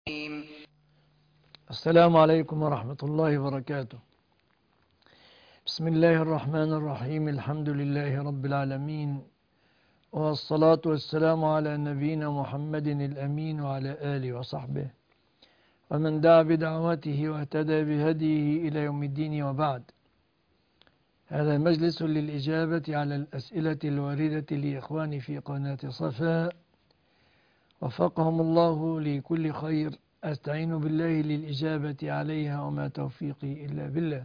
السلام عليكم ورحمة الله وبركاته. بسم الله الرحمن الرحيم. الحمد لله رب العالمين، والصلاة والسلام على نبينا محمد الأمين وعلى آله وصحبه ومن دعا بدعوته واهتدى بهديه إلى يوم الدين، وبعد. هذا مجلس للإجابة على الأسئلة الواردة لإخواني في قناة صفاء، وفقهم الله لكل خير. أستعين بالله للإجابة عليها، وما توفيقي إلا بالله.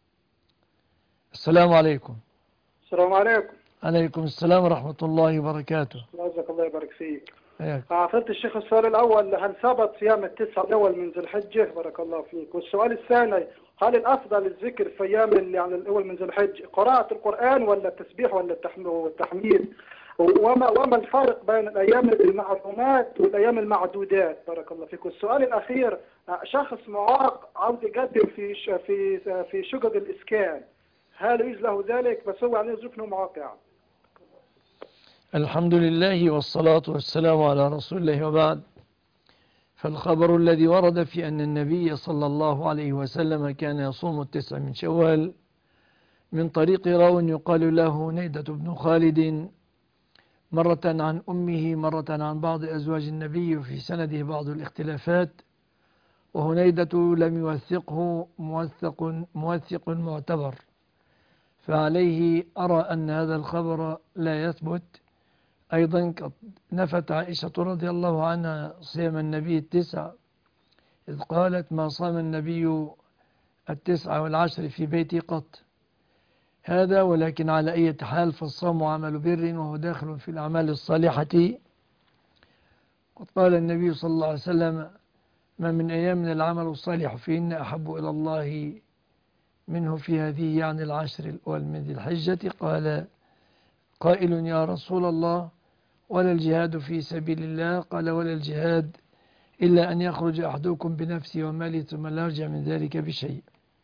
السلام عليكم. السلام عليكم. عليكم السلام ورحمة الله وبركاته. جزاك الله يبارك فيك. حياك. فضيلة الشيخ، السؤال الأول: هل ثبت صيام التسعة الأول من ذي الحجة؟ بارك الله فيك. والسؤال الثاني: هل الأفضل الذكر في أيام يعني الأول من ذي الحج قراءة القرآن ولا التسبيح ولا التحميد؟ وما الفرق بين الأيام المعلومات والأيام المعدودات؟ بارك الله فيك. والسؤال الأخير: شخص معاق عاوز يقدم في شقق الإسكان، هل يجوز له ذلك؟ بس هو يعني ظروفه معاق يعني. الحمد لله والصلاة والسلام على رسول الله، وبعد. فالخبر الذي ورد في أن النبي صلى الله عليه وسلم كان يصوم 9 من شوال من طريق راو يقال له نيدة بن خالد، مرة عن أمه، مرة عن بعض أزواج النبي، وفي سنده بعض الاختلافات، وهنيدة لم يوثقه موثق معتبر، فعليه أرى أن هذا الخبر لا يثبت. أيضا نفت عائشة رضي الله عنها صيام النبي 9، إذ قالت: ما صام النبي 9 والعشر في بيتي قط. هذا ولكن على أي حال، فالصوم عمل بر وهو داخل في الأعمال الصالحة. قد قال النبي صلى الله عليه وسلم: ما من أيام من العمل الصالح فيهن أحب إلى الله منه في هذه، يعني العشر الأول من ذي الحجة. قال قائل: يا رسول الله، ولا الجهاد في سبيل الله؟ قال: ولا الجهاد إلا أن يخرج أحدكم بنفسه وماله ثم لا يرجع من ذلك بشيء.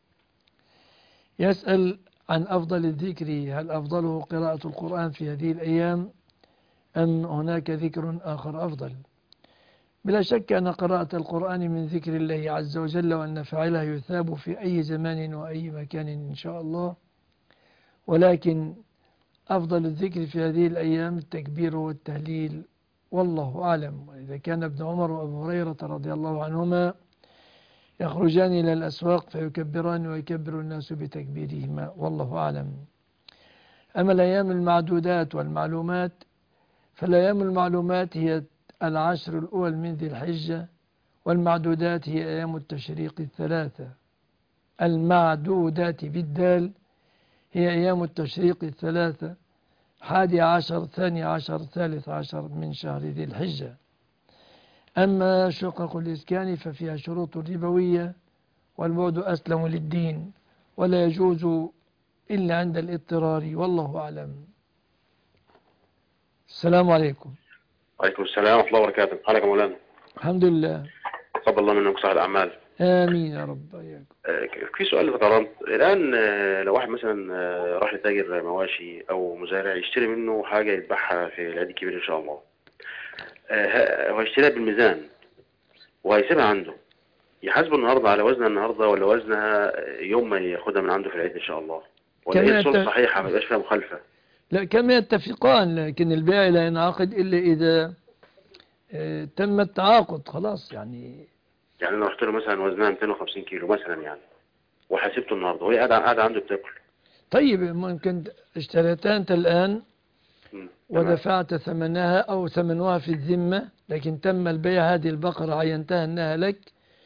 يسأل عن أفضل الذكر، هل أفضله قراءة القرآن في هذه الأيام أم هناك ذكر آخر أفضل؟ بلا شك أن قراءة القرآن من ذكر الله عز وجل، وأن فاعله يثاب في أي زمان وأي مكان إن شاء الله، ولكن أفضل الذكر في هذه الأيام التكبير والتهليل، والله أعلم. وإذا كان ابن عمر وأبو هريرة رضي الله عنهما يخرجان إلى الأسواق فيكبران ويكبر الناس بتكبيرهما، والله أعلم. أما الأيام المعدودات والمعلومات، فالأيام المعلومات هي العشر الأول من ذي الحجة، والمعدودات هي أيام التشريق 3. المعدودات بالدال هي أيام التشريق 3: 11، 12، 13 من شهر ذي الحجة. أما شقق الإسكان ففيها شروط ربوية، والبعد أسلم للدين، ولا يجوز إلا عند الاضطرار، والله أعلم. السلام عليكم. وعليكم السلام ورحمة الله وبركاته. حالك يا مولانا؟ الحمد لله. تقبل الله منك صالح الأعمال. آمين يا رب. إياكم. في سؤال ذكرت الآن، لو واحد مثلا راح لتاجر مواشي أو مزارع يشتري منه حاجة يذبحها في العيد الكبير إن شاء الله، هو هيشتريها بالميزان وهيسيبها عنده، يحاسبه النهارده على وزنها النهارده ولا وزنها يوم ما ياخدها من عنده في العيد إن شاء الله؟ ولا هي الصورة صحيحة ما يبقاش فيها مخالفة؟ لا، كما يتفقان، لكن البيع لا ينعقد إلا إذا تم التعاقد خلاص. يعني أنا رحت له مثلا وزنها 250 كيلو مثلا يعني، وحاسبته النهارده وهي قاعدة عنده بتاكل. طيب، ممكن اشتريتها أنت الآن ودفعت ثمنها أو ثمنها في الذمة، لكن تم البيع. هذه البقرة عينتها أنها لك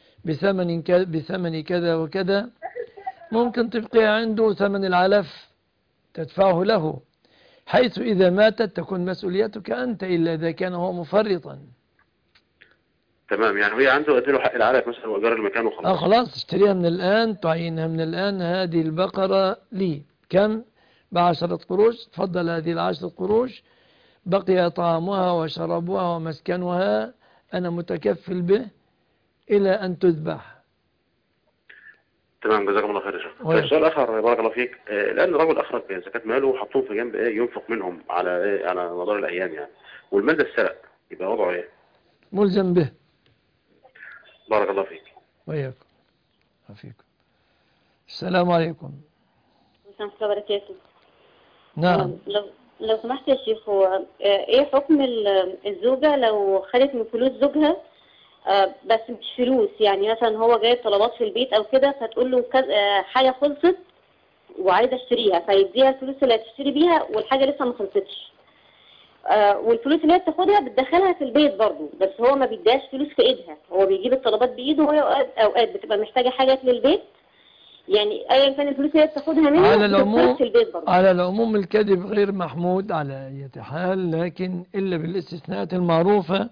بثمن كذا وكذا، ممكن تبقيها عنده ثمن العلف تدفعه له، حيث إذا ماتت تكون مسؤوليتك أنت، إلا إذا كان هو مفرطا. تمام، يعني هي عنده له حق العلف مثلا وإيجار المكان وخلاص. خلاص، تشتريها من الآن، تعينها من الآن. هذه البقرة لي كم؟ ب10 قروش. تفضل، هذه 10 قروش، بقي طعامها وشرابها ومسكنها، أنا متكفل به إلى أن تذبح. تمام، جزاكم الله خير يا شيخ. طيب، سؤال آخر بارك الله فيك. الآن الرجل أخرج زكاة ماله وحطوه في جنب ينفق منهم على على مدار الأيام يعني، والمال ده اتسرق، يبقى وضعه إيه؟ ملزم به. بارك الله فيك. وإياكم. وفيكم. السلام عليكم. ورحمة الله وبركاته. نعم. لو سمحت يا شيخ، هو ايه حكم الزوجة لو خدت من فلوس زوجها بس مش فلوس، يعني مثلا هو جايب طلبات في البيت او كده، فتقول له حاجة خلصت وعايزة اشتريها، فيديها الفلوس اللي هتشتري بيها والحاجة لسه ما خلصتش، والفلوس اللي هي بتاخدها بتدخلها في البيت برضه، بس هو ما بيديهاش فلوس في ايدها، هو بيجيب الطلبات بايده، وهي اوقات بتبقى محتاجة حاجات للبيت، يعني ايا كان الفلوس اللي هي بتاخدها منها بتتصرف في البيت برضه. على العموم الكذب غير محمود على أي حال، لكن إلا بالاستثناءات المعروفة.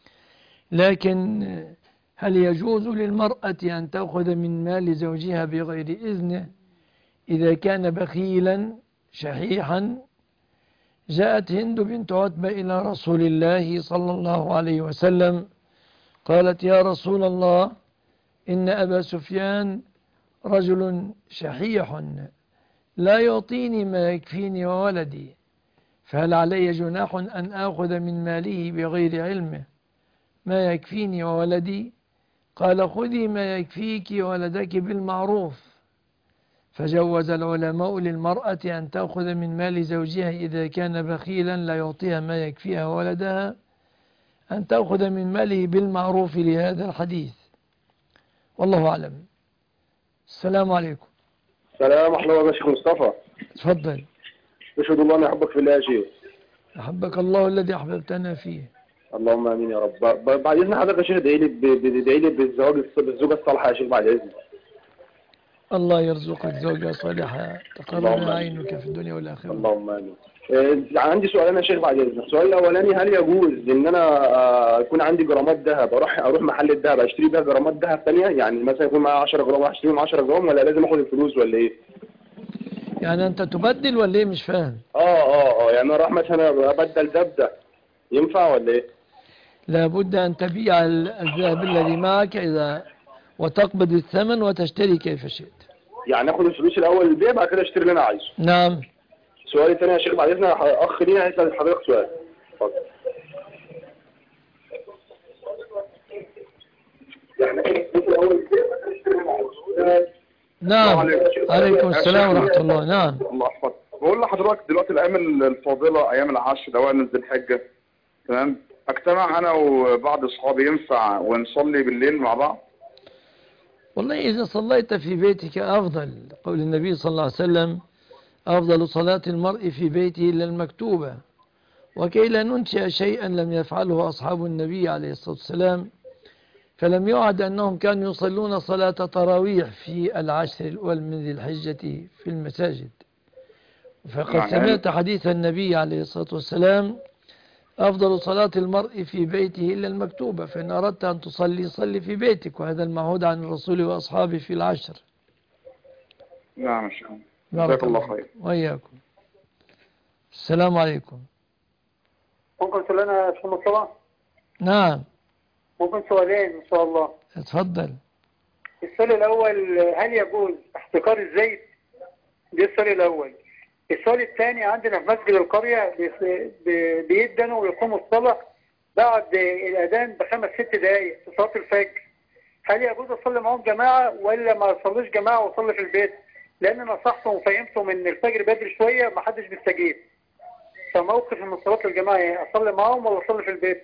لكن هل يجوز للمرأة أن تأخذ من مال زوجها بغير إذنه إذا كان بخيلا شحيحا؟ جاءت هند بنت عتبة إلى رسول الله صلى الله عليه وسلم قالت: يا رسول الله، إن أبا سفيان رجل شحيح لا يعطيني ما يكفيني وولدي، فهل علي جناح أن آخذ من ماله بغير علمه ما يكفيني وولدي؟ قال: خذي ما يكفيك وولدك بالمعروف. فجوز العلماء للمرأة أن تأخذ من مال زوجها إذا كان بخيلا لا يعطيها ما يكفيها ولدها أن تأخذ من ماله بالمعروف لهذا الحديث، والله أعلم. السلام عليكم. السلام ورحمة الله وبركاته. شيخ مصطفى، تفضل. أشهد الله أن أحبك في الله يا شيخ. أحبك الله الذي أحببتنا فيه. اللهم آمين يا رب. بعد إذن حضرتك يا شيخ ادعي لي بالزوجة الصالحة يا شيخ، بعد إذنك. الله يرزقك زوجة صالحة تقرر عينك في الدنيا والآخرة. اللهم آمين. عندي سؤالين يا شيخ بعد إذنك. السؤال الأولاني: هل يجوز إن أنا يكون عندي جرامات ذهب أروح محل الذهب أشتري بيها جرامات ذهب ثانية؟ يعني مثلا يكون معايا 10 جرام أشتري من 10 جرام، ولا لازم آخد الفلوس ولا إيه؟ يعني أنت تبدل ولا إيه؟ مش فاهم. يعني أنا راح مثلا أبدل ده ينفع ولا إيه؟ لابد أن تبيع الذهب الذي معك وتقبض الثمن وتشتري كيف شئت. يعني آخد الفلوس الأول للبيع، بعد كده أشتري اللي أنا عايزه. نعم. سؤالي الثاني يا شيخ بعد إذنك، أخ لينا هيسأل حضرتك سؤال. اتفضل. نعم. عليكم السلام ورحمة الله. نعم. الله يحفظك. بقول لحضرتك دلوقتي الأيام الفاضلة، أيام العشر ده من ذي الحجة، تمام؟ أجتمع أنا وبعض أصحابي، ينفع ونصلي بالليل مع بعض؟ والله إذا صليت في بيتك أفضل. قول النبي صلى الله عليه وسلم: أفضل صلاة المرء في بيته إلا المكتوبة. وكي لا ننشئ شيئا لم يفعله أصحاب النبي عليه الصلاة والسلام، فلم يعد أنهم كانوا يصلون صلاة تراويح في العشر الأول من ذي الحجة في المساجد. فقد سمعت حديث النبي عليه الصلاة والسلام: أفضل صلاة المرء في بيته إلا المكتوبة، فإن أردت أن تصلي صلي في بيتك، وهذا المعهود عن الرسول وأصحابه في العشر. نعم. جزاك الله خير. وإياكم. السلام عليكم. ممكن سؤالنا يا شيخ مصطفى؟ نعم. ممكن سؤالين إن شاء الله. اتفضل. السؤال الأول: هل يجوز احتكار الزيت؟ ده السؤال الأول. السؤال الثاني: عندنا في مسجد القرية بيدنوا ويقوموا الصلاة بعد الأذان ب5-6 دقايق في صلاة الفجر. هل يجوز أصلي معهم جماعة ولا ما أصليش جماعة وأصلي في البيت؟ لأن أنا نصحتهم وفهمتهم إن الفجر بدري شوية ما حدش بيستجيب. فموقف من صلاة الجماعة، أصلي معهم ولا أصلي في البيت؟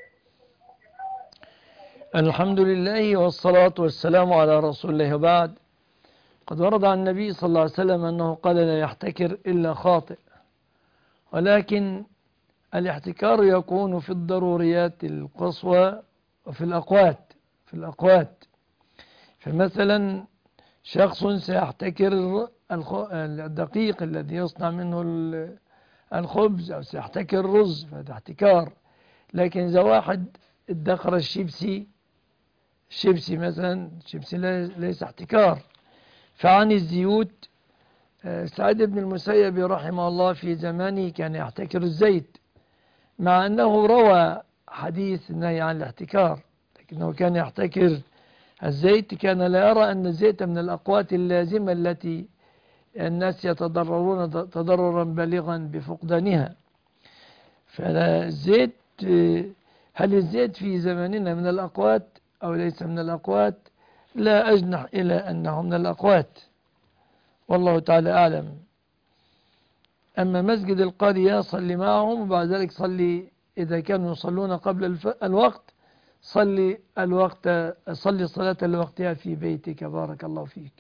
الحمد لله والصلاة والسلام على رسول الله، وبعد. قد ورد عن النبي صلى الله عليه وسلم أنه قال: لا يحتكر إلا خاطئ. ولكن الاحتكار يكون في الضروريات القصوى وفي الأقوات. فمثلا شخص سيحتكر الدقيق الذي يصنع منه الخبز، أو سيحتكر الرز، فهذا احتكار. لكن إذا واحد ادخر الشيبسي مثلا، الشيبسي ليس احتكار. فعن الزيوت، سعيد بن المسيب رحمه الله في زمانه كان يحتكر الزيت، مع أنه روى حديث النهي عن الاحتكار، لكنه كان يحتكر الزيت. كان لا يرى أن الزيت من الأقوات اللازمة التي الناس يتضررون تضررا بالغا بفقدانها. فالزيت، هل الزيت في زماننا من الأقوات أو ليس من الأقوات، لا أجنح إلى أنه من الأقوات، والله تعالى أعلم. أما مسجد القرية صلي معهم، وبعد ذلك صلي إذا كانوا يصلون قبل الوقت صلي صلاة لوقتها في بيتك، بارك الله فيك،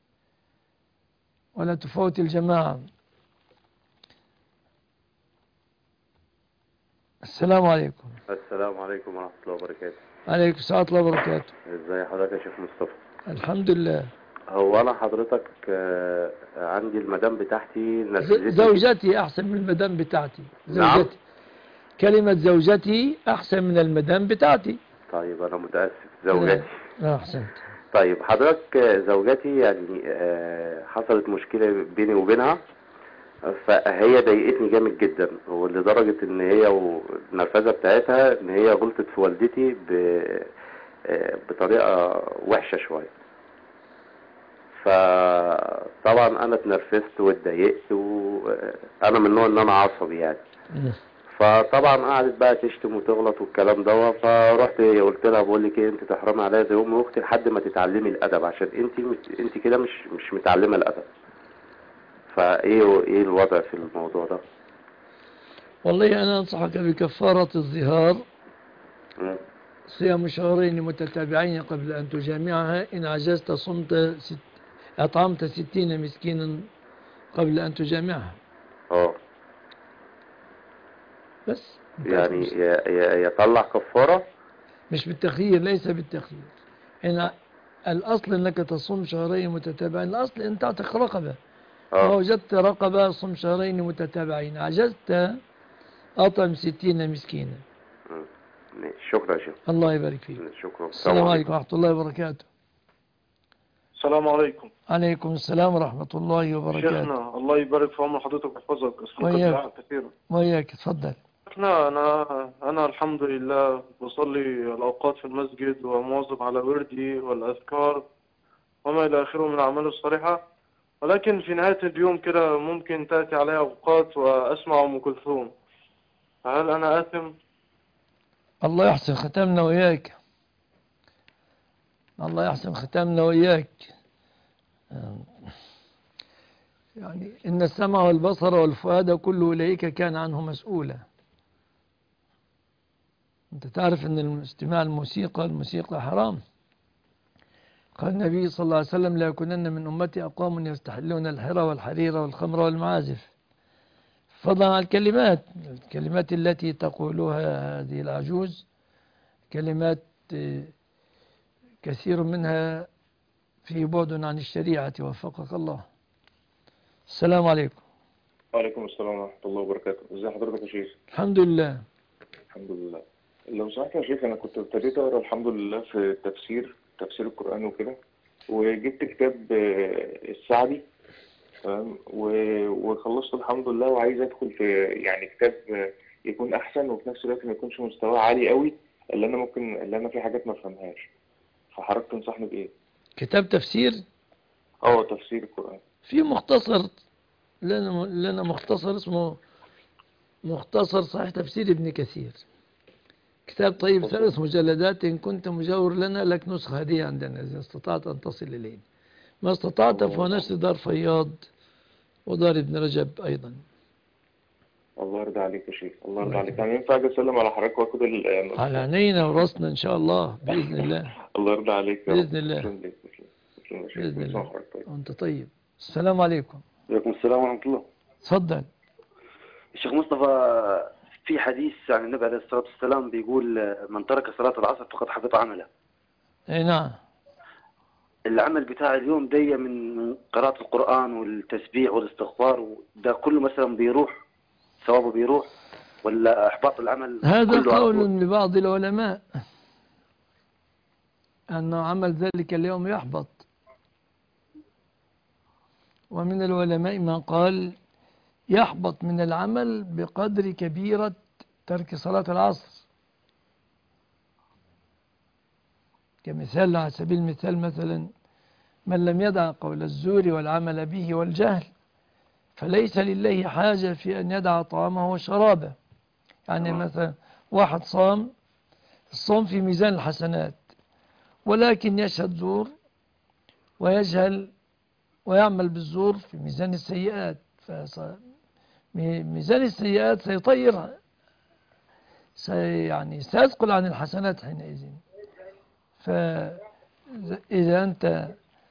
ولا تفوت الجماعة. السلام عليكم. السلام عليكم ورحمة الله وبركاته. عليكم السلام ورحمة الله وبركاته. ازي حضرتك يا شيخ مصطفى؟ الحمد لله. هو انا حضرتك عندي المدام بتاعتي زوجتي احسن من المدام بتاعتي. نعم. زوجتي. كلمة زوجتي احسن من المدام بتاعتي. طيب انا متأسف. زوجتي. احسنت. طيب حضرتك زوجتي يعني حصلت مشكلة بيني وبينها، فهي ضايقتني جامد جدا، ولدرجة ان هي والنرفزة بتاعتها ان هي غلطت في والدتي بطريقة وحشة شوية. فطبعا انا اتنرفزت واتضايقت، وانا من النوع ان انا عصبي يعني. فطبعا قعدت بقى تشتم وتغلط والكلام ده، فرحت قلت لها بقول لك ايه، انت تحرمي عليا زي امي واختي لحد ما تتعلمي الادب، عشان انت كده مش متعلمه الادب. ايه الوضع في الموضوع ده؟ والله انا انصحك بكفارة الظهار، صيام شهرين متتابعين قبل ان تجامعها. ان عجزت اطعمت 60 مسكينا قبل ان تجامعها. بس يعني يطلع كفارة؟ مش بالتخيير، ليس بالتخيير. إن الأصل أنك تصوم شهرين متتابعين، الأصل أن تعتق رقبة. ما وجدت رقبة صم شهرين متتابعين، عجزت أطعم 60 مسكينا. شكرا شيخ. الله يبارك فيك. شكرا. السلام عليكم ورحمة الله وبركاته. السلام عليكم. عليكم السلام ورحمة الله وبركاته. شيخنا الله يبارك في عمر حضرتك ويحفظك. وياك وياك. تفضل. أنا الحمد لله بصلي الأوقات في المسجد ومواظب على وردي والأذكار وما إلى آخره من الأعمال الصالحة، ولكن في نهاية اليوم كده ممكن تأتي علي أوقات وأسمع أم كلثوم، هل أنا آثم؟ الله يحسن ختامنا وإياك. الله يحسن ختامنا وإياك. يعني إن السمع والبصر والفؤاد كل أولئك كان عنه مسؤولا. أنت تعرف أن استماع الموسيقى حرام. قال النبي صلى الله عليه وسلم: لا يكونن من أمتي أقوام يستحلون الحرى والحرير والخمر والمعازف. فضلا عن الكلمات التي تقولها هذه العجوز، كلمات كثير منها في بعد عن الشريعة، وفقك الله. السلام عليكم. وعليكم السلام ورحمة الله وبركاته. ازي حضرتك يا شيخ؟ الحمد لله. الحمد لله. لو سمحت يا شيخ، انا كنت ابتديت اقرا الحمد لله في تفسير القرآن وكده، وجبت كتاب السعدي، تمام، وخلصت الحمد لله، وعايز ادخل في يعني كتاب يكون احسن، وفي نفس الوقت ما يكونش مستواه عالي قوي، اللي انا في حاجات ما افهمهاش. فحضرتك تنصحني بايه؟ كتاب تفسير؟ تفسير القرآن. في مختصر لنا مختصر اسمه مختصر صحيح تفسير ابن كثير، كتاب طيب، 3 مجلدات. إن كنت مجاور لنا لك نسخة هدية عندنا إذا استطعت أن تصل إلينا. ما استطعت فهو نشر دار فياض ودار ابن رجب أيضا. الله يرضى عليك يا شيخ. الله يرضى عليك. يعني ينفع أسلم على حضرتك وأخد على عينينا وراسنا إن شاء الله بإذن الله. الله يرضى عليك يا بإذن الله. بإذن الله. وأنت طيب. السلام عليكم. وعليكم السلام ورحمة الله. تفضل. الشيخ مصطفى، في حديث عن النبي عليه الصلاة والسلام بيقول: من ترك صلاة العصر فقد حبط عمله. أي نعم. العمل بتاع اليوم ده من قراءة القرآن والتسبيح والاستغفار، ده كله مثلا بيروح ثوابه بيروح، ولا إحباط العمل؟ هذا قول لبعض العلماء أن عمل ذلك اليوم يحبط، ومن العلماء من قال يحبط من العمل بقدر كبيرة ترك صلاة العصر. كمثال، على سبيل المثال، مثلا من لم يدع قول الزور والعمل به والجهل فليس لله حاجة في أن يدع طعامه وشرابه. يعني مثلا واحد صام، الصوم في ميزان الحسنات، ولكن يشهد زور ويجهل ويعمل بالزور في ميزان السيئات، ميزان السيئات سيطيرها، يعني سيثقل عن الحسنات حينئذ. فإذا أنت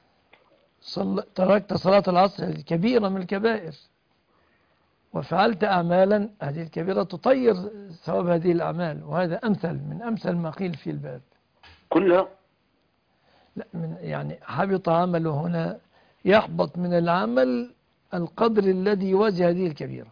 تركت صلاة العصر، هذه كبيرة من الكبائر، وفعلت أعمالا هذه الكبيرة تطير ثواب هذه الأعمال، وهذا من أمثل ما قيل في الباب كلها. لا، يعني حبط عمله هنا، يحبط من العمل القدر الذي يوازي هذه الكبيرة.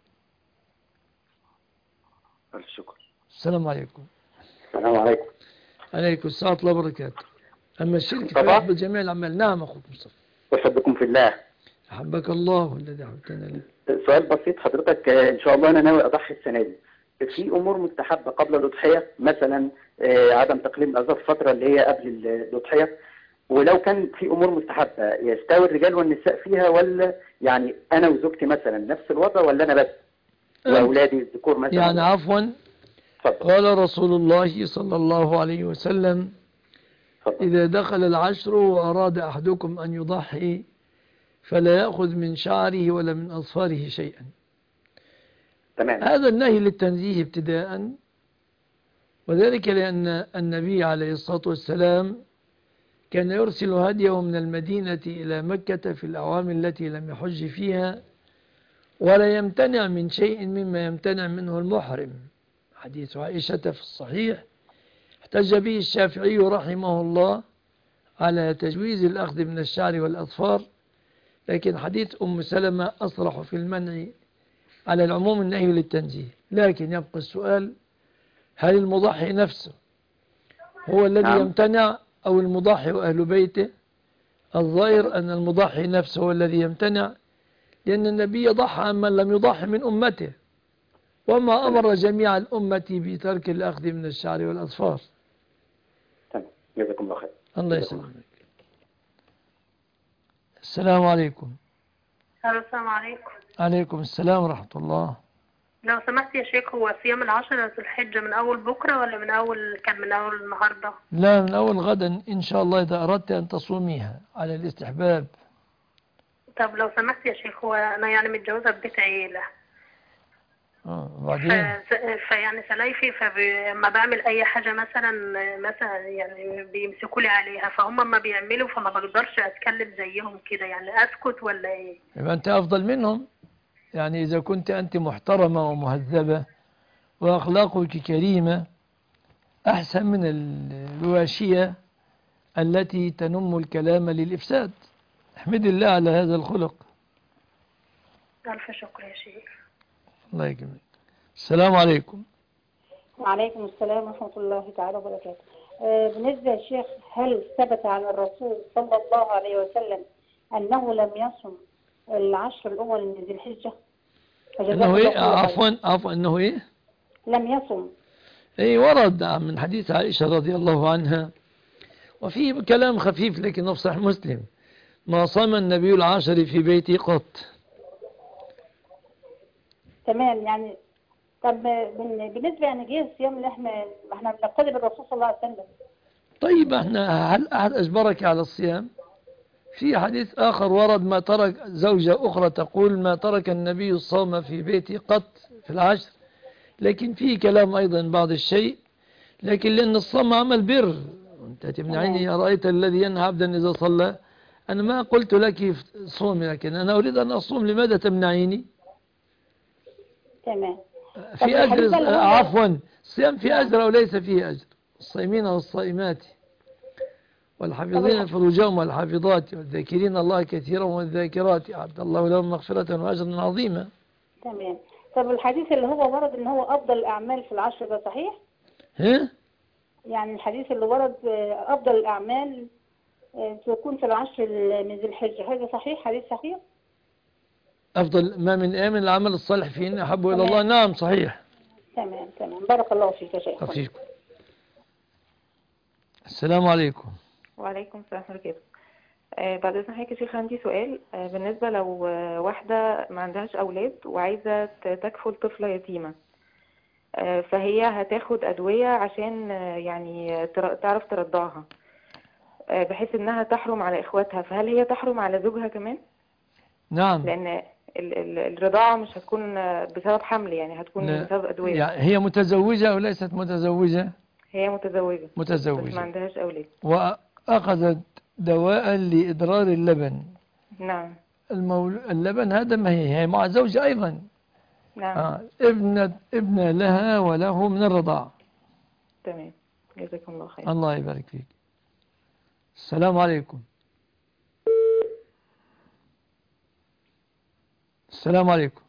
ألف شكر. السلام عليكم. السلام عليكم. عليكم السلام ورحمة الله وبركاته. أما الشرك فيحبط جميع الأعمال. نعم أخوك مصطفى. أحبكم في الله. أحبك الله الذي أحببتنا له. سؤال بسيط حضرتك، إن شاء الله أنا ناوي أضحي السنة دي، في أمور مستحبة قبل الأضحية، مثلا عدم تقليم الأظافر الفترة اللي هي قبل الأضحية، ولو كان في أمور مستحبة يستوي الرجال والنساء فيها، ولا يعني أنا وزوجتي مثلا نفس الوضع، ولا أنا بس وأولادي الذكور مثلا؟ يعني عفوا، قال رسول الله صلى الله عليه وسلم: إذا دخل العشر وأراد أحدكم أن يضحي فلا يأخذ من شعره ولا من أظفاره شيئا. تمام. هذا النهي للتنزيه ابتداء، وذلك لأن النبي عليه الصلاة والسلام كان يرسل هديه من المدينة إلى مكة في الأعوام التي لم يحج فيها، ولا يمتنع من شيء مما يمتنع منه المحرم. حديث عائشة في الصحيح احتج به الشافعي رحمه الله على تجويز الأخذ من الشعر والأظفار، لكن حديث أم سلمة أصرح في المنع على العموم النهي للتنزيه. لكن يبقى السؤال: هل المضحي نفسه هو الذي يمتنع أو المضحي وأهل بيته؟ الظاهر أن المضحي نفسه هو الذي يمتنع، لأن النبي ضحى عمن لم يضحي من أمته، وما أمر جميع الأمة بترك الأخذ من الشعر والأظفار. تمام. جزاكم الله خير. الله يسلمك. السلام عليكم. السلام عليكم. عليكم السلام ورحمة الله. لو سمحت يا شيخ، هو صيام العشرة ذو الحجة من أول بكرة ولا من أول النهاردة؟ لا، من أول غدا إن شاء الله، إذا أردت أن تصوميها على الاستحباب. طب لو سمحت يا شيخ، هو أنا يعني متجوزة ببيت عيلة، وبعدين فيعني سلايفي، فلما بعمل أي حاجة مثلا يعني بيمسكوا لي عليها، فهم ما بيعملوا فما بقدرش أتكلم زيهم كده، يعني أسكت ولا إيه؟ يبقى أنت أفضل منهم. يعني إذا كنت أنت محترمة ومهذبة وأخلاقك كريمة، أحسن من الواشية التي تنم الكلام للإفساد. احمد الله على هذا الخلق. ألف شكر يا شيخ. الله يكرمك. السلام عليكم. وعليكم السلام ورحمة الله تعالى وبركاته. بالنسبة يا شيخ، هل ثبت عن الرسول صلى الله عليه وسلم أنه لم يصم العشر الأول من ذي الحجة؟ أنه إيه؟ عفوا أنه إيه؟ لم يصم. إيه، ورد من حديث عائشة رضي الله عنها، وفيه كلام خفيف لكن في صحيح مسلم: ما صام النبي العاشر في بيتي قط. تمام. يعني طب بالنسبة يعني جه الصيام اللي احنا بنقتدي بالرسول صلى الله عليه وسلم. طيب احنا هل أحد أجبرك على الصيام؟ في حديث آخر ورد: ما ترك زوجة أخرى تقول ما ترك النبي الصوم في بيتي قط في العشر. لكن فيه كلام أيضا بعض الشيء، لكن لأن الصوم عمل بر. أنت تمنعني أرأيت الذي ينهى عبدا إذا صلى؟ أنا ما قلت لك صومي، لكن أنا أريد أن أصوم، لماذا تمنعيني؟ تمام. في أجر، عفوا، الصيام في أجر أو ليس فيه أجر؟ الصائمين والصائمات والحافظين فروجهم والحافظات والذاكرين الله كثيرا والذاكرات أعد الله لهم مغفرة وأجرا عظيما. تمام. طب الحديث اللي هو ورد ان هو افضل الاعمال في العشر ده صحيح؟ يعني الحديث اللي ورد افضل الاعمال تكون في العشر من ذي الحجة، هذا صحيح؟ حديث صحيح؟ افضل ما من ايام العمل الصالح فيه احب الى الله. نعم صحيح. تمام. بارك الله فيك يا شيخ. فيكم. السلام عليكم. وعليكم السلام ورحمة الله وبركاته. بعد إذن حضرتك يا شيخ عندي سؤال. بالنسبة لو واحدة ما عندهاش أولاد وعايزة تكفل طفلة يتيمة، فهي هتاخد أدوية عشان يعني تعرف ترضعها، بحيث انها تحرم على اخواتها، فهل هي تحرم على زوجها كمان؟ نعم. لان الرضاعة مش هتكون بسبب حمل، يعني هتكون بسبب ادوية. يعني هي متزوجة او ليست متزوجة؟ هي متزوجة. متزوجة بس ما عندهاش اولاد. واخذت دواء لادرار اللبن. نعم. اللبن هذا ما هي مع زوجة ايضا. نعم. ابن لها وله من الرضاعة. تمام، جزاكم الله خير. الله يبارك فيك. السلام عليكم. السلام عليكم.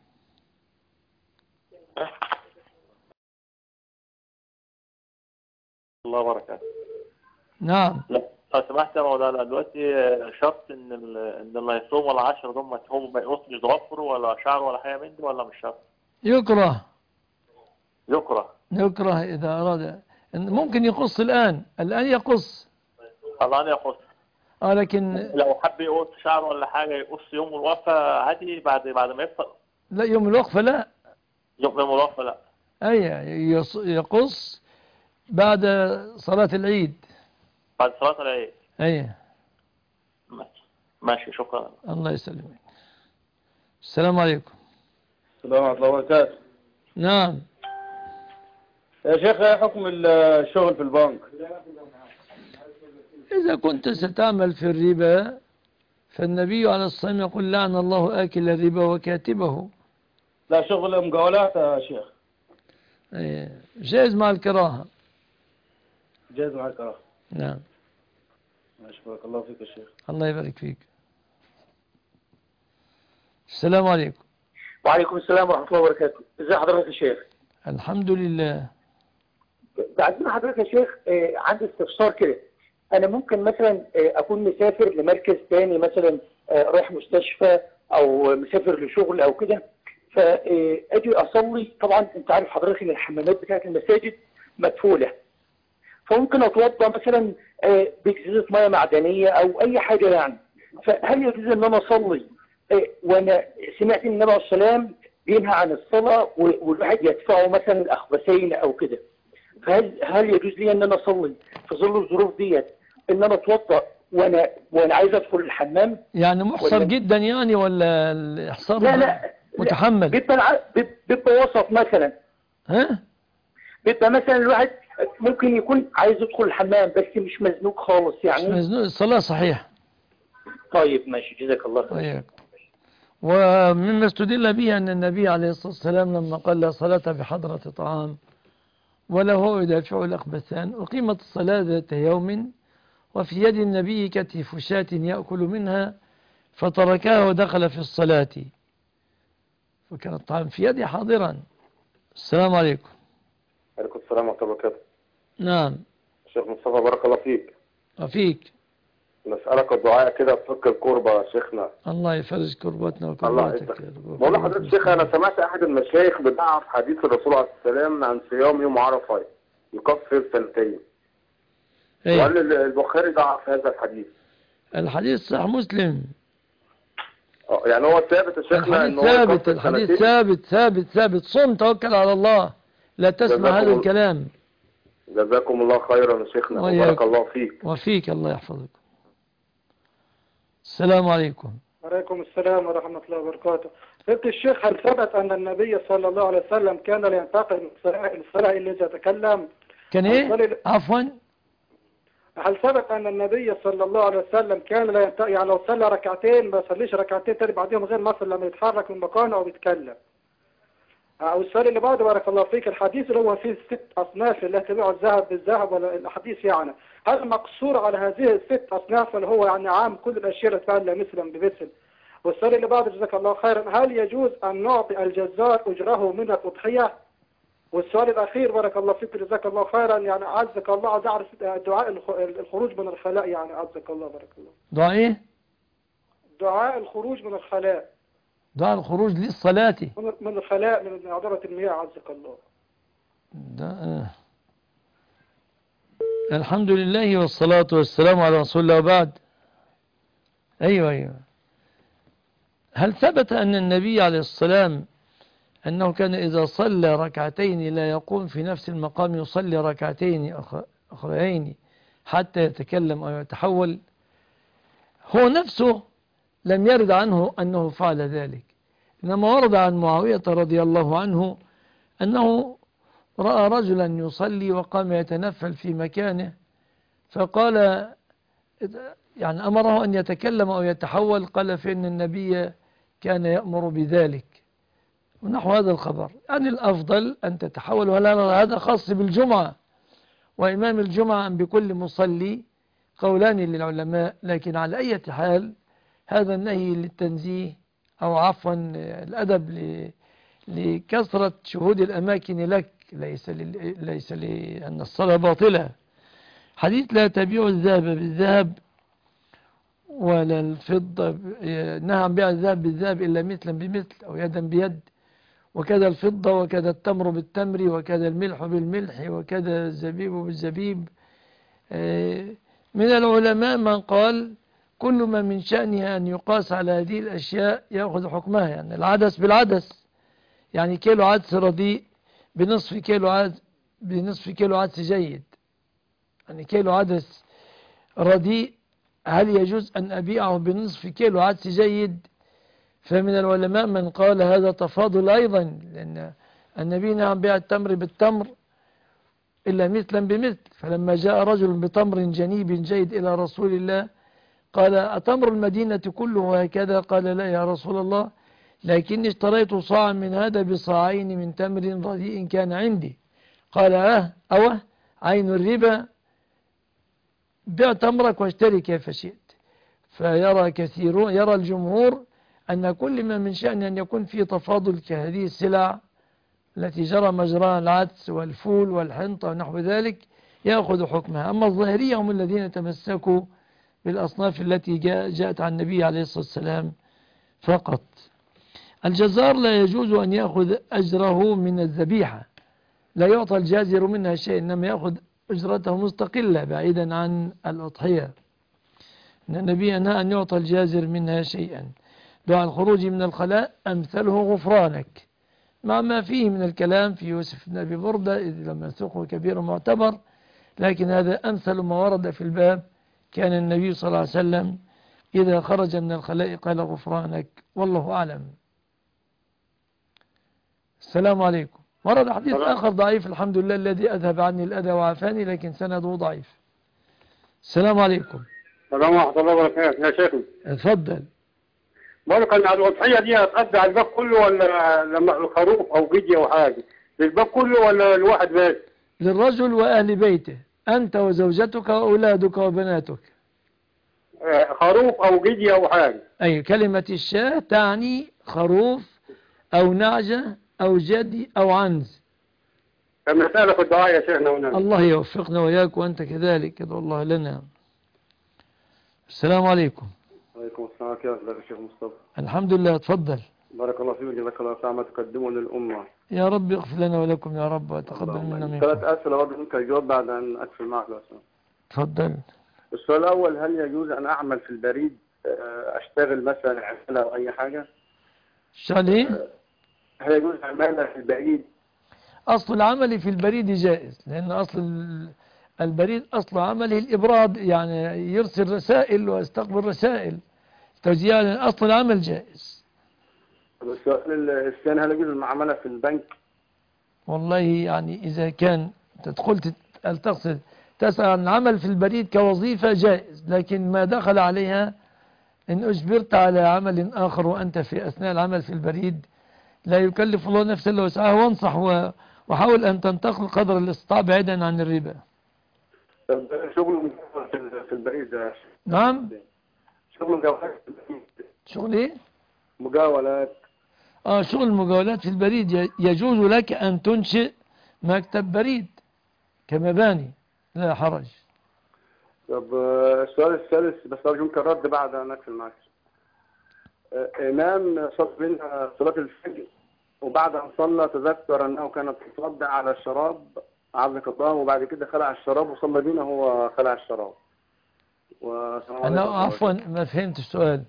الله وبركاته. نعم. لا لو سمحت يا مولانا، دلوقتي شرط ان اللي هيصوموا العشر دول ما يقصش ضوافره ولا شعره ولا حاجه من دي، ولا مش شرط؟ يكره إذا أراد. ممكن يقص الآن يقص. الآن يقص. لكن لو حب يقص شعره ولا حاجة يقص يوم الوقفة عادي بعد ما يفطر؟ لا، يوم الوقفة لا. يوم الوقفة لا. يقص بعد صلاة العيد. بعد صلاة العيد. ماشي، شكرا. الله يسلمك. السلام عليكم. السلام ورحمة الله وبركاته. نعم يا شيخ، ايه حكم الشغل في البنك؟ إذا كنت ستعمل في الربا فالنبي عليه الصلاة والسلام يقول لعن الله آكل الربا وكاتبه. لا، شغل مقاولات يا شيخ. جائز مع الكراهة. جائز مع الكراهة. نعم. ماشي، بارك الله فيك يا شيخ. الله يبارك فيك. السلام عليكم. وعليكم السلام ورحمة الله وبركاته. ازي حضرتك يا شيخ؟ الحمد لله. بعدين حضرتك يا شيخ عندي استفسار كده. انا ممكن مثلا اكون مسافر لمركز تاني، مثلا رايح مستشفى او مسافر لشغل او كده، فاجي اصلي. طبعا انت عارف حضرتك ان الحمامات بتاعت المساجد مقفولة، فممكن اتوضا مثلا بجزيزة مياه معدنية او اي حاجة يعني. فهل يجوز ان انا اصلي وانا سمعت ان النبي عليه الصلاة والسلام بينهى عن الصلاة والواحد يدفعه مثلا الاخبثين او كده؟ فهل يجوز لي ان انا اصلي في ظل الظروف ديت ان انا اتوضا وانا عايز ادخل الحمام؟ يعني محصر جدا يعني، ولا الاحصار لا متحمل؟ بيبقى وسط مثلا. بيبقى مثلا الواحد ممكن يكون عايز يدخل الحمام بس مش مزنوق خالص يعني. مش مزنوق، الصلاة صحيحة. طيب ماشي، جزاك الله خير. طيب. ومما استدل به أن النبي عليه الصلاة والسلام لما قال لا صلاة بحضرة طعام ولا هو يدافع الأخبثان، أقيمت الصلاة ذات يوم وفي يد النبي كتف شاة يأكل منها فتركها ودخل في الصلاة، وكان الطعام في يدي حاضرا. السلام عليكم. عليكم السلام ورحمة الله وبركاته. نعم. شيخ مصطفى بارك الله فيك. وفيك. نسألك الدعاء كده بفك الكربة يا شيخنا. الله يفرج كربتنا وكربتك. بقول لحضرتك شيخ، أنا سمعت أحد المشايخ بيضعف حديث الرسول عليه السلام عن صيام يوم عرفة يكفر سنتين. وقال البخاري ضعف هذا الحديث. الحديث صح مسلم. يعني هو ثابت يا شيخنا ان هو ثابت، الحديث ثابت. صم توكل على الله، لا تسمع هذا الكلام. جزاكم الله خيرا يا شيخنا وبارك الله فيك. وفيك، الله يحفظك. السلام عليكم. وعليكم السلام ورحمة الله وبركاته. سيدة الشيخ، هل ثبت أن النبي صلى الله عليه وسلم كان لا ينتقل من الصلاة إلا إذا تكلم؟ كان إيه؟ عفوا. هل ثبت أن النبي صلى الله عليه وسلم كان لا ينتقل، يعني لو صلى ركعتين ما يصليش ركعتين تاني بعدهم غير مثلا لما يتحرك من مكانه أو يتكلم؟ والسؤال اللي بعده بارك الله فيك، الحديث اللي هو فيه 6 أصناف اللي تبيع الذهب بالذهب، ولا الحديث يعني هل مقصور على هذه ال6 أصناف ولا هو يعني عام كل الأشياء تباع مثلا بمثل؟ والسؤال اللي بعده جزاك الله خيرا، هل يجوز أن نعطي الجزار أجره من الأضحية؟ والسؤال الأخير بارك الله فيك جزاك الله خيرا، يعني عزك الله عايز أعرف دعاء الخروج من الخلاء، يعني عزك الله بارك الله. دعاء إيه؟ دعاء الخروج من الخلاء. دعاء الخروج للصلاة من الخلاء من عذرة المياه عزك الله. الحمد لله والصلاة والسلام على رسول الله وبعد. أيوة. هل ثبت أن النبي عليه السلام أنه كان إذا صلى ركعتين لا يقوم في نفس المقام يصلي ركعتين أخرين حتى يتكلم أو يتحول، هو نفسه لم يرد عنه أنه فعل ذلك، إنما ورد عن معاوية رضي الله عنه أنه رأى رجلا يصلي وقام يتنفل في مكانه، فقال يعني أمره أن يتكلم أو يتحول، قال فإن النبي كان يأمر بذلك ونحو هذا الخبر. يعني الأفضل أن تتحول، ولا هذا خاص بالجمعة وإمام الجمعة أم بكل مصلي، قولان للعلماء، لكن على أي حال هذا النهي للتنزيه أو عفوا الأدب لكثرة شهود الأماكن لك، ليس لأن الصلاة باطلة. حديث لا تبيع الذهب بالذهب ولا الفضة، نهى عن بيع الذهب بالذهب إلا مثلا بمثل أو يدا بيد، وكذا الفضة وكذا التمر بالتمر وكذا الملح بالملح وكذا الزبيب بالزبيب. من العلماء من قال كل ما من شأنها أن يقاس على هذه الأشياء يأخذ حكمها، يعني العدس بالعدس، يعني كيلو عدس رديء بنصف كيلو عدس جيد، يعني كيلو عدس رديء هل يجوز أن أبيعه بنصف كيلو عدس جيد؟ فمن العلماء من قال هذا تفاضل أيضا، لأن النبي نهى عن بيع التمر بالتمر إلا مثلا بمثل. فلما جاء رجل بتمر جنيب جيد إلى رسول الله قال أتمر المدينة كله هكذا؟ قال لا يا رسول الله، لكني اشتريت صاعا من هذا بصاعين من تمر رديء كان عندي. قال أوه عين الربا، بيع تمرك واشتري كيف شئت. فيرى كثيرون، يرى الجمهور أن كل ما من شأن أن يكون فيه تفاضل كهذه السلع التي جرى مجراها العدس والفول والحنطة ونحو ذلك يأخذ حكمها. أما الظاهرية هم الذين تمسكوا بالأصناف التي جاءت عن النبي عليه الصلاة والسلام فقط. الجزار لا يجوز أن يأخذ أجره من الذبيحة، لا يعطى الجازر منها شيء، إنما يأخذ أجرته مستقلة بعيدا عن الأضحية. إن النبي نهى أن يعطى الجازر منها شيئا. دعاء الخروج من الخلاء أمثله غفرانك، مع ما فيه من الكلام في يوسف بن أبي بردة إذ لم يسوقه كبير معتبر، لكن هذا أمثل ما ورد في الباب. كان النبي صلى الله عليه وسلم إذا خرج من الخلاء قال غفرانك، والله أعلم. السلام عليكم. ورد حديث آخر ضعيف الحمد لله الذي أذهب عني الأذى وعافاني، لكن سنده ضعيف. السلام عليكم. السلام ورحمة الله وبركاته يا شيخنا. اتفضل. بقولك ان الأضحية دي هتقضي على الباب كله ولا لما الخروف أو فدية أو حاجة؟ للباب كله ولا الواحد بس؟ للرجل وأهل بيته، أنت وزوجتك وأولادك وبناتك. خروف أو فدية أو حاجة. أي كلمة الشاة تعني خروف أو نعجة أو جدي أو عنز. المسألة في الدعاء يا شيخنا ونعم. الله يوفقنا وإياك وأنت كذلك، يدعو الله لنا. السلام عليكم. وعليكم السلام كيف يا شيخ مصطفى؟ الحمد لله، اتفضل. بارك الله فيك وجزاك الله خير ما تقدمه للأمة. يا رب اغفر لنا ولكم يا رب وتقبل منا منكم. 3 أسئلة برضه ممكن الجواب بعد أن أقفل معك لو سمحت. اتفضل. السؤال الأول، هل يجوز أن أعمل في البريد، أشتغل مثلا عمالة أو أي حاجة؟ اشتغل إيه؟ هل يجوز عمالة في البريد؟ أصل العمل في البريد جائز، لأن أصل البريد أصل عمله الإبراد، يعني يرسل رسائل ويستقبل رسائل توزيع، لأن أصل العمل جائز. السؤال الثاني، هل يجوز المعاملة في البنك؟ والله يعني إذا كان تدخل تقصد تسأل عن العمل في البريد كوظيفة جائز، لكن ما دخل عليها إن أجبرت على عمل آخر وأنت في أثناء العمل في البريد لا يكلف الله نفسا إلا وسعها، وانصح وحاول أن تنتقل قدر الاستطاعة بعيدا عن الربا. شغل في البريد. نعم. شغل مجاولات. شغل إيه؟ مجاولات. شغل المجاولات في البريد يجوز لك أن تنشئ مكتب بريد كمباني، لا حرج. طب السؤال الثالث، بس أرجو منك الرد بعد أن أقفل معك. إمام صلى بنا صلاة الفجر، وبعد أن صلى تذكر أنه كان متوضع على الشراب عزك الله، وبعد كده خلع الشراب وصلى بنا هو خلع الشراب. أنا عفوا ما فهمت السؤال.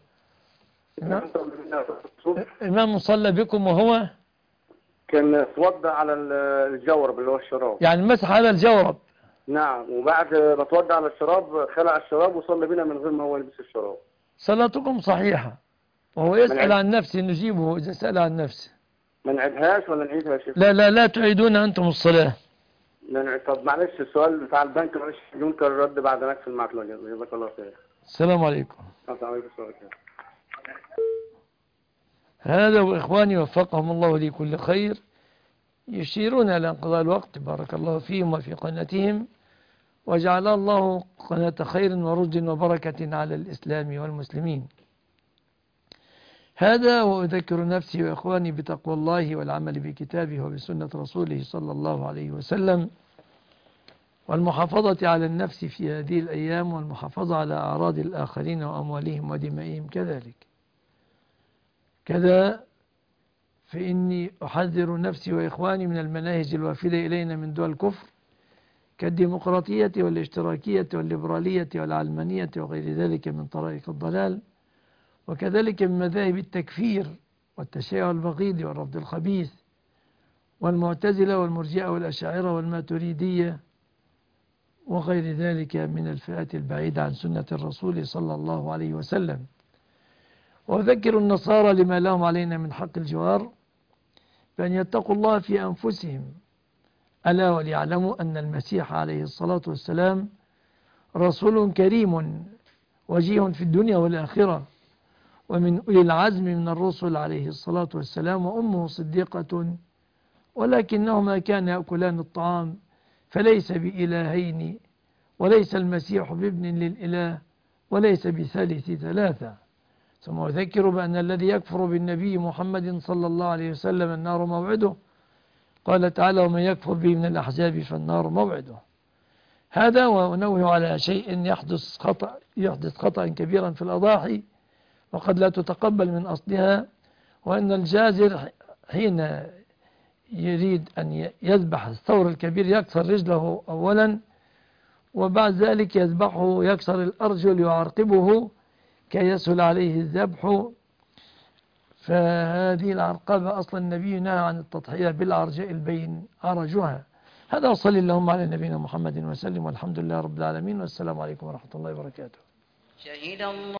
إمام صلى بكم وهو كان توضع على الجورب اللي هو الشراب، يعني مسح على الجورب. نعم، وبعد ما توضع على الشراب خلع الشراب وصلى بنا من غير ما هو يلبس الشراب. صلاتكم صحيحة، وهو يسأل عن نفسه، نجيبه إذا سأل عن نفسه. ما نعيدهاش ولا نعيدها يا شيخ؟ لا تعيدون أنتم الصلاة. طب معلش السؤال بتاع البنك معلش يمكن الرد بعد نفس المعلومة. جزاك الله خير. السلام عليكم. السلام عليكم. هذا وإخواني وفقهم الله لكل خير يشيرون إلى انقضاء الوقت، بارك الله فيهم وفي قناتهم، وجعل الله قناة خير ورشد وبركة على الإسلام والمسلمين. هذا وأذكر نفسي وإخواني بتقوى الله والعمل بكتابه وبسنة رسوله صلى الله عليه وسلم، والمحافظة على النفس في هذه الأيام، والمحافظة على أعراض الآخرين وأموالهم ودمائهم كذلك. كذا فإني أحذر نفسي وإخواني من المناهج الوافدة إلينا من دول الكفر كالديمقراطية والاشتراكية والليبرالية والعلمانية وغير ذلك من طرائق الضلال، وكذلك من مذاهب التكفير والتشيع والبغيض والرفض الخبيث والمعتزلة والمرجئة والأشاعرة والماتريدية وغير ذلك من الفئات البعيدة عن سنة الرسول صلى الله عليه وسلم. وأذكر النصارى لما لهم علينا من حق الجوار بأن يتقوا الله في أنفسهم، ألا وليعلموا أن المسيح عليه الصلاة والسلام رسول كريم وجيه في الدنيا والآخرة، ومن أولي العزم من الرسل عليه الصلاة والسلام، وأمه صديقة، ولكنهما كانا يأكلان الطعام، فليس بإلهين، وليس المسيح بابن للإله، وليس بثالث ثلاثة. ثم أذكر بأن الذي يكفر بالنبي محمد صلى الله عليه وسلم النار موعده، قال تعالى: ومن يكفر به من الأحزاب فالنار موعده. هذا وأنوه على شيء يحدث خطأ كبيرا في الأضاحي وقد لا تتقبل من أصلها، وأن الجازر حين يريد أن يذبح الثور الكبير يكسر رجله أولا، وبعد ذلك يذبحه يكسر الأرجل يعرقبه كي يسهل عليه الذبح. فهذه العرقبة أصلا النبي نهى عن التضحية بالعرجاء البين عرجها. هذا وصلي اللهم على نبينا محمد وسلم، والحمد لله رب العالمين، والسلام عليكم ورحمة الله وبركاته.